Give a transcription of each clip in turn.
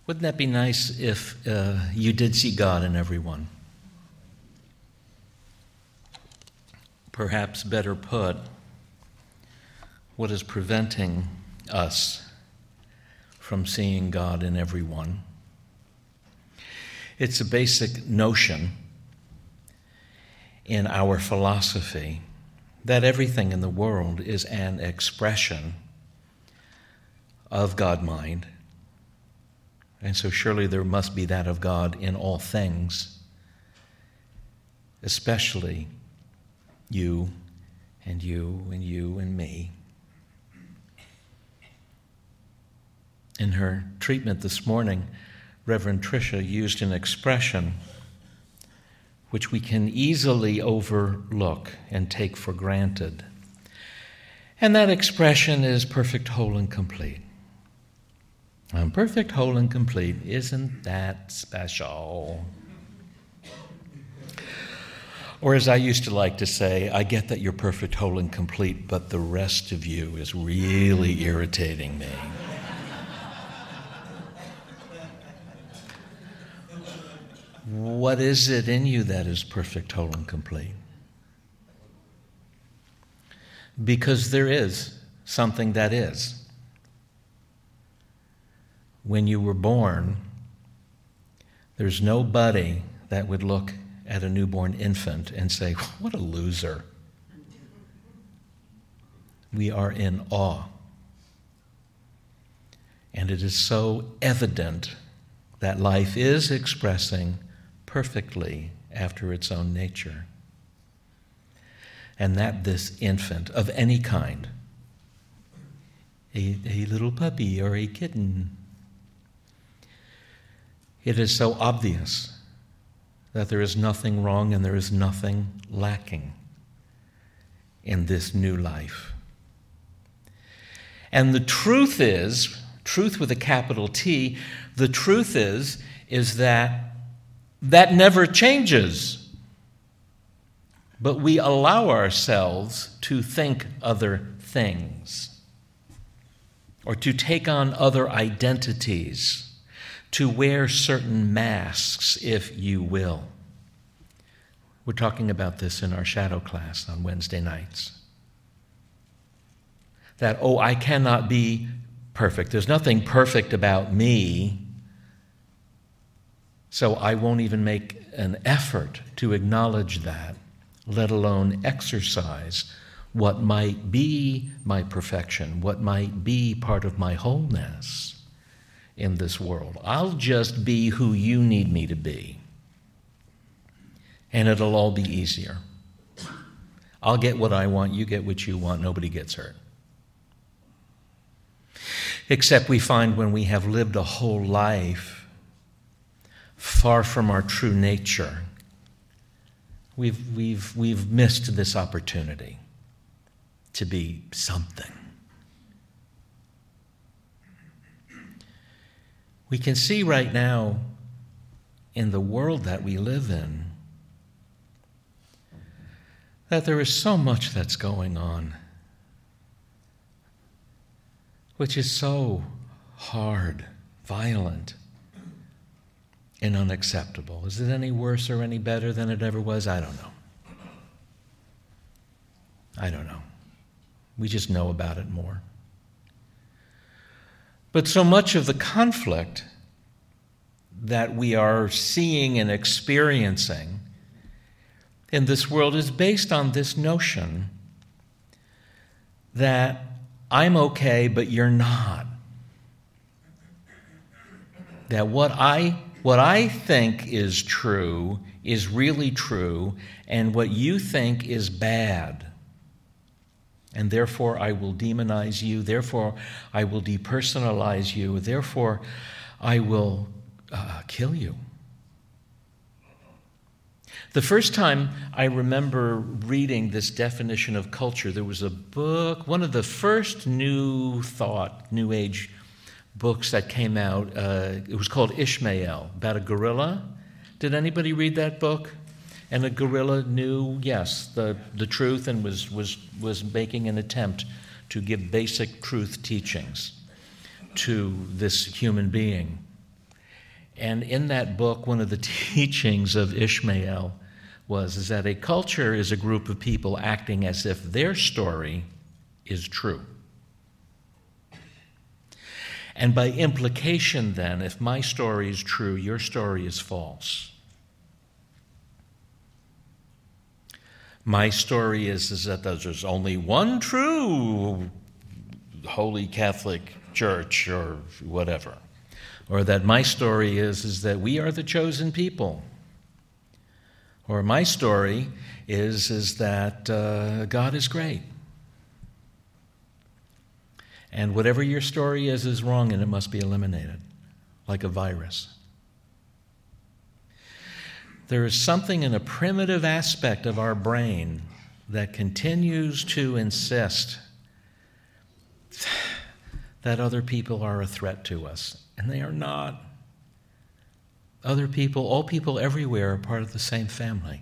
Wouldn't that be nice if you did see God in everyone? Perhaps better put, what is preventing us from seeing God in everyone? It's a basic notion in our philosophy that everything in the world is an expression of God-mind. And so surely there must be that of God in all things, especially you and you and you and me. In her treatment this morning, Reverend Tricia used an expression which we can easily overlook and take for granted. And that expression is perfect, whole, and complete. I'm perfect, whole, and complete. Isn't that special? Or as I used to like to say, I get that you're perfect, whole, and complete, but the rest of you is really irritating me. What is it in you that is perfect, whole, and complete? Because there is something that is. When you were born, there's nobody that would look at a newborn infant and say, what a loser. We are in awe. And it is so evident that life is expressing perfectly after its own nature. And that this infant of any kind, a little puppy or a kitten, it is so obvious that there is nothing wrong and there is nothing lacking in this new life. And the truth is, truth with a capital T, the truth is that never changes. But we allow ourselves to think other things or to take on other identities, to wear certain masks, if you will. We're talking about this in our shadow class on Wednesday nights. That, I cannot be perfect. There's nothing perfect about me, so I won't even make an effort to acknowledge that, let alone exercise what might be my perfection, what might be part of my wholeness in this world. I'll just be who you need me to be, and it'll all be easier. I'll get what I want, you get what you want, nobody gets hurt. Except we find when we have lived a whole life far from our true nature, we've missed this opportunity to be something. We can see right now in the world that we live in that there is so much that's going on, which is so hard, violent, and unacceptable. Is it any worse or any better than it ever was? I don't know. We just know about it more. But so much of the conflict that we are seeing and experiencing in this world is based on this notion that I'm okay, but you're not. That what I think is true is really true, and what you think is bad. And therefore I will demonize you, therefore I will depersonalize you, therefore I will kill you. The first time I remember reading this definition of culture, there was a book, one of the first New Age books that came out. It was called Ishmael, about a gorilla. Did anybody read that book? And a gorilla knew, yes, the truth and was making an attempt to give basic truth teachings to this human being. And in that book, one of the teachings of Ishmael is that a culture is a group of people acting as if their story is true. And by implication, then, if my story is true, your story is false. My story is that there's only one true Holy Catholic Church or whatever. Or that my story is that we are the chosen people. Or my story is that God is great. And whatever your story is wrong, and it must be eliminated, like a virus. There is something in a primitive aspect of our brain that continues to insist that other people are a threat to us, and they are not. Other people, all people everywhere are part of the same family.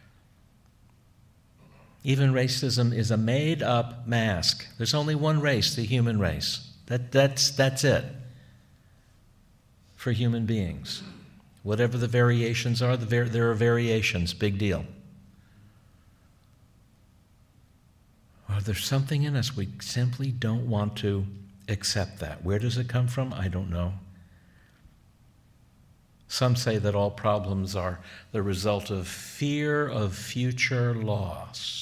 Even racism is a made-up mask. There's only one race, the human race. That's it for human beings. Whatever the variations are, there are variations, big deal. Or there's something in us, we simply don't want to accept that. Where does it come from? I don't know. Some say that all problems are the result of fear of future loss.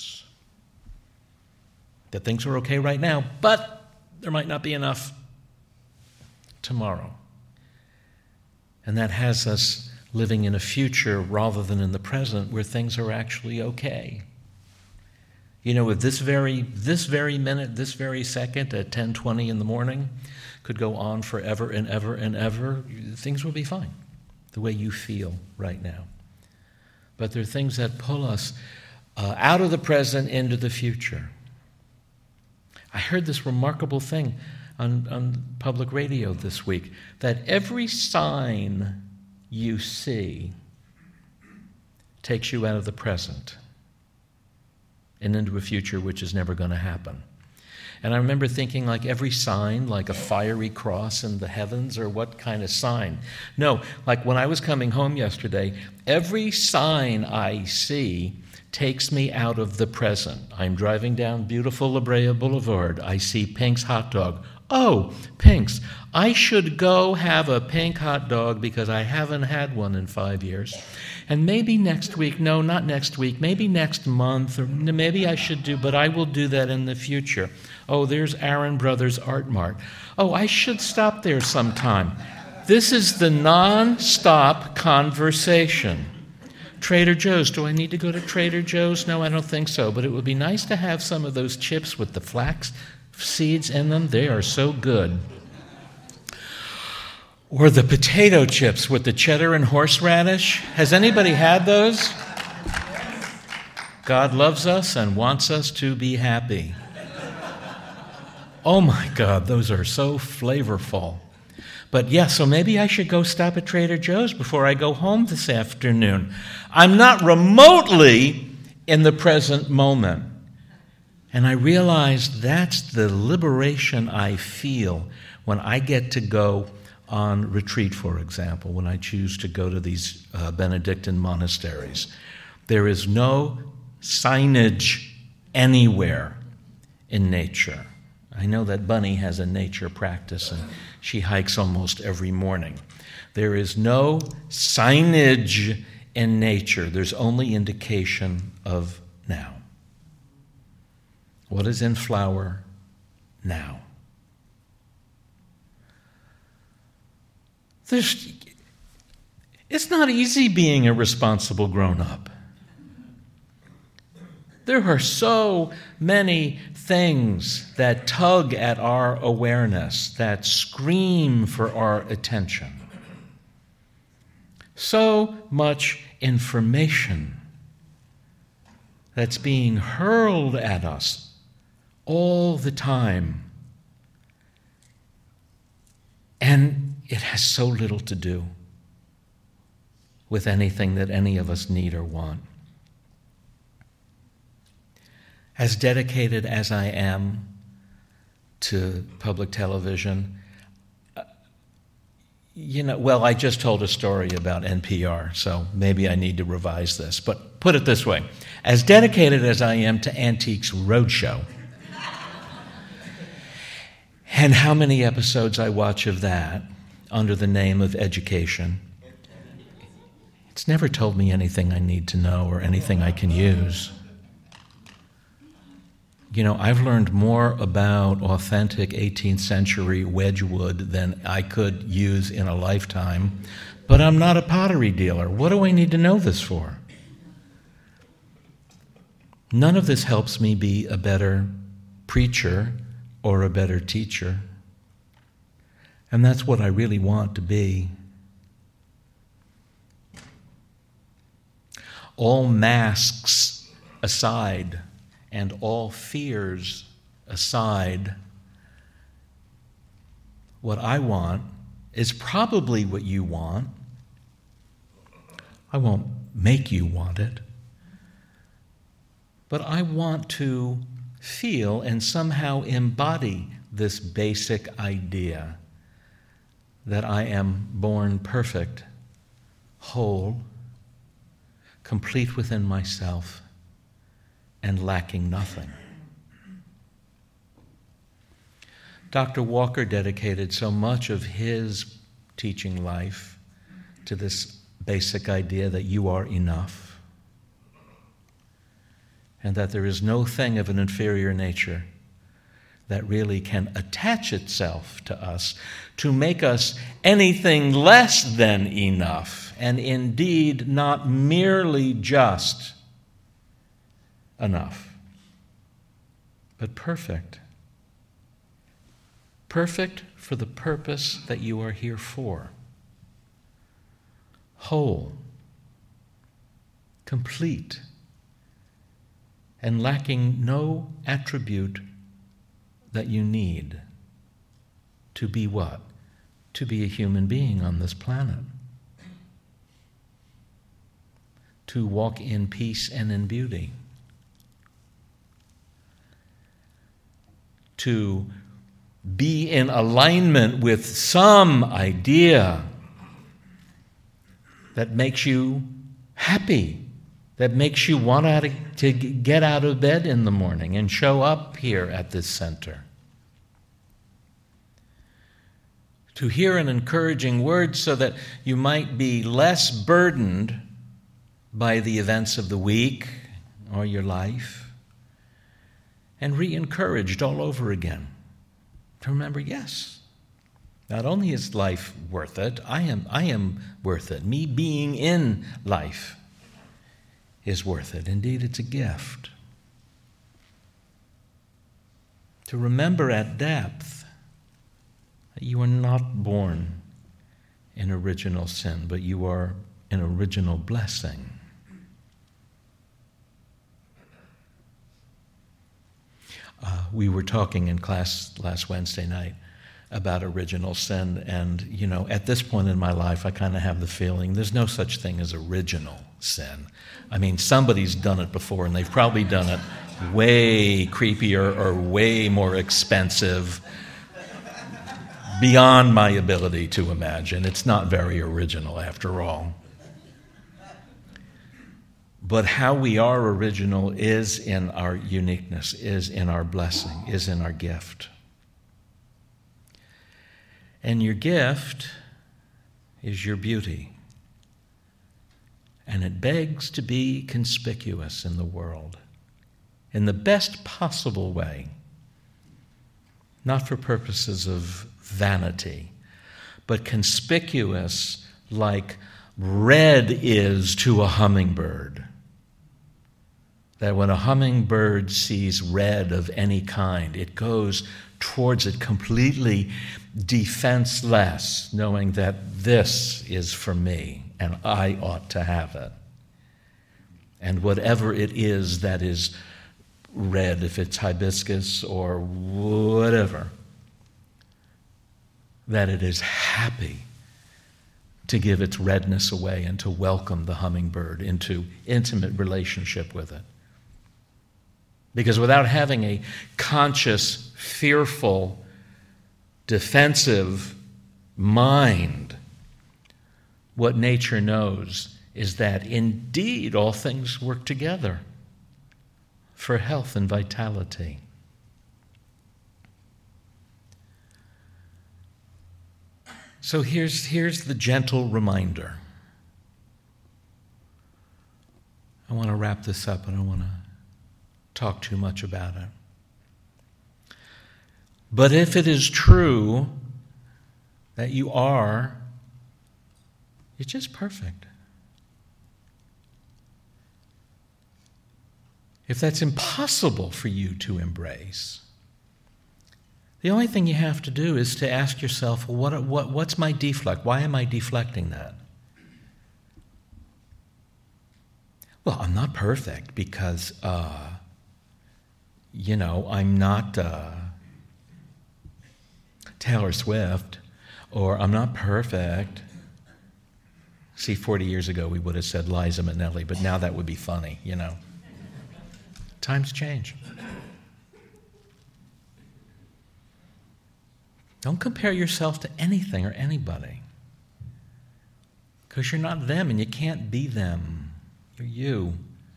That things are okay right now, but there might not be enough tomorrow. And that has us living in a future rather than in the present where things are actually okay. You know, if this very minute, this very second at 10:20 in the morning could go on forever and ever and ever, things will be fine, the way you feel right now. But there are things that pull us out of the present into the future. I heard this remarkable thing on public radio this week, that every sign you see takes you out of the present and into a future which is never going to happen. And I remember thinking, like every sign, like a fiery cross in the heavens, or what kind of sign? No, like when I was coming home yesterday, every sign I see takes me out of the present. I'm driving down beautiful La Brea Boulevard. I see Pink's hot dog. Oh, Pink's. I should go have a Pink hot dog because I haven't had one in 5 years. And maybe next week, no, not next week, maybe next month, or maybe I should do, but I will do that in the future. Oh, there's Aaron Brothers Art Mart. Oh, I should stop there sometime. This is the non-stop conversation. Trader Joe's. Do I need to go to Trader Joe's? No, I don't think so. But it would be nice to have some of those chips with the flax seeds in them. They are so good. Or the potato chips with the cheddar and horseradish. Has anybody had those? God loves us and wants us to be happy. Oh my God, those are so flavorful. But yeah, so maybe I should go stop at Trader Joe's before I go home this afternoon. I'm not remotely in the present moment. And I realized that's the liberation I feel when I get to go on retreat, for example, when I choose to go to these Benedictine monasteries. There is no signage anywhere in nature. I know that Bunny has a nature practice, and she hikes almost every morning. There is no signage in nature. There's only indication of now. What is in flower now? It's not easy being a responsible grown-up. There are so many things that tug at our awareness, that scream for our attention. So much information that's being hurled at us all the time. And it has so little to do with anything that any of us need or want. As dedicated as I am to public television, Well, I just told a story about NPR, so maybe I need to revise this. But put it this way. As dedicated as I am to Antiques Roadshow, and how many episodes I watch of that under the name of education, it's never told me anything I need to know or anything I can use. I've learned more about authentic 18th century Wedgwood than I could use in a lifetime, but I'm not a pottery dealer. What do I need to know this for? None of this helps me be a better preacher or a better teacher. And that's what I really want to be. All masks aside, and all fears aside, what I want is probably what you want. I won't make you want it. But I want to feel and somehow embody this basic idea that I am born perfect, whole, complete within myself, and lacking nothing. Dr. Walker dedicated so much of his teaching life to this basic idea that you are enough, and that there is no thing of an inferior nature that really can attach itself to us to make us anything less than enough, and indeed not merely just enough, but perfect. Perfect for the purpose that you are here for. Whole, complete, and lacking no attribute that you need to be what? To be a human being on this planet. To walk in peace and in beauty. To be in alignment with some idea that makes you happy, that makes you want to get out of bed in the morning and show up here at this center. To hear an encouraging word so that you might be less burdened by the events of the week or your life, and re-encouraged all over again to remember, yes, not only is life worth it, I am worth it. Me being in life is worth it. Indeed, it's a gift. To remember at depth that you are not born in original sin, but you are in original blessing. We were talking in class last Wednesday night about original sin, and, at this point in my life, I kind of have the feeling there's no such thing as original sin. I mean, somebody's done it before, and they've probably done it way creepier or way more expensive, beyond my ability to imagine. It's not very original, after all. But how we are original is in our uniqueness, is in our blessing, is in our gift. And your gift is your beauty. And it begs to be conspicuous in the world in the best possible way, not for purposes of vanity, but conspicuous like red is to a hummingbird. That when a hummingbird sees red of any kind, it goes towards it completely defenseless, knowing that this is for me and I ought to have it. And whatever it is that is red, if it's hibiscus or whatever, that it is happy to give its redness away and to welcome the hummingbird into intimate relationship with it. Because without having a conscious, fearful, defensive mind what nature knows is that indeed all things work together for health and vitality. So here's the gentle reminder. I want to wrap this up. I don't want to talk too much about it. But if it is true that you're just perfect. If that's impossible for you to embrace, the only thing you have to do is to ask yourself, well, what's my deflect? Why am I deflecting that? Well, I'm not perfect because, I'm not Taylor Swift, or I'm not perfect. See, 40 years ago we would have said Liza Minnelli, but now that would be funny, Times change. Don't compare yourself to anything or anybody, because you're not them and you can't be them. You're you.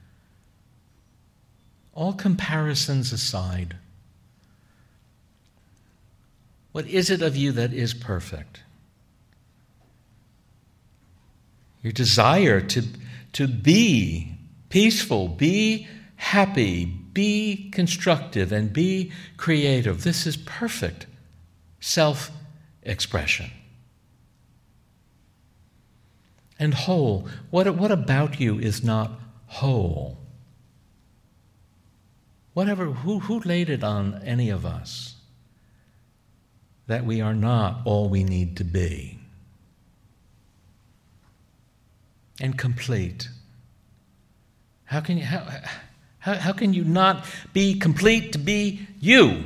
All comparisons aside, what is it of you that is perfect? Your desire to be peaceful, be happy, be constructive, and be creative. This is perfect self-expression. And whole. What about you is not whole? Who laid it on any of us that we are not all we need to be? And complete. How can you not be complete to be you?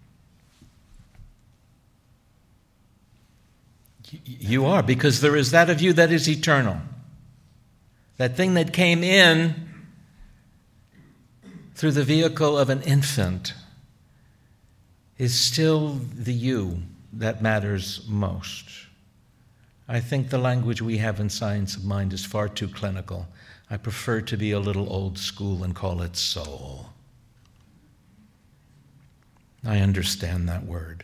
You are, because there is that of you that is eternal. That thing that came in through the vehicle of an infant is still the you that matters most. I think the language we have in Science of Mind is far too clinical. I prefer to be a little old school and call it soul. I understand that word.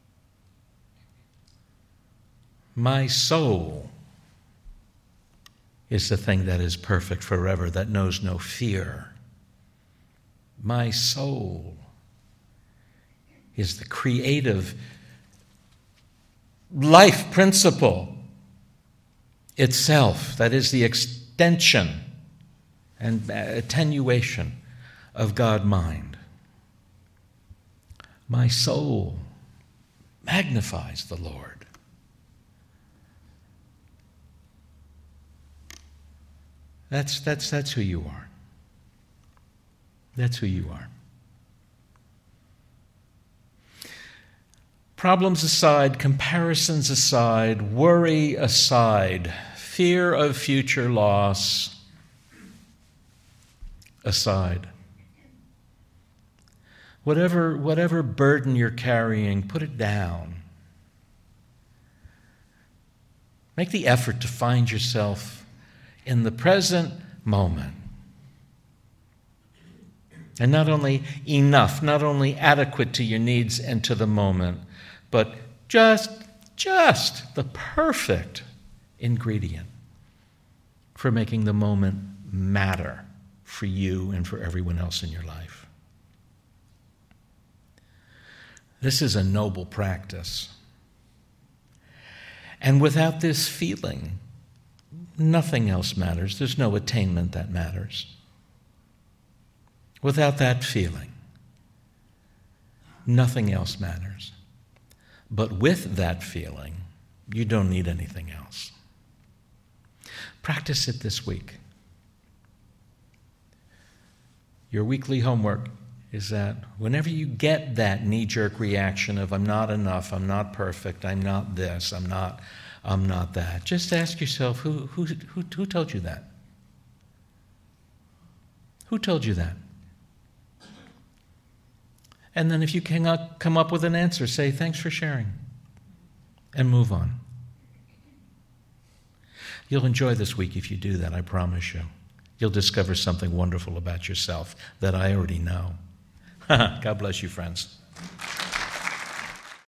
My soul is the thing that is perfect forever, that knows no fear. My soul is the creative life principle itself, that is the extension and attenuation of God-mind. My soul magnifies the Lord. That's who you are. That's who you are. Problems aside, comparisons aside, worry aside, fear of future loss aside. Whatever burden you're carrying, put it down. Make the effort to find yourself in the present moment. And not only enough, not only adequate to your needs and to the moment, but just the perfect ingredient for making the moment matter for you and for everyone else in your life. This is a noble practice. And without this feeling, nothing else matters. There's no attainment that matters. Without that feeling, nothing else matters. But with that feeling, you don't need anything else. Practice it this week. Your weekly homework is that whenever you get that knee-jerk reaction of I'm not enough, I'm not perfect, I'm not this, I'm not that, just ask yourself, who told you that? Who told you that? And then if you cannot come up with an answer, say, thanks for sharing, and move on. You'll enjoy this week if you do that, I promise you. You'll discover something wonderful about yourself that I already know. God bless you, friends.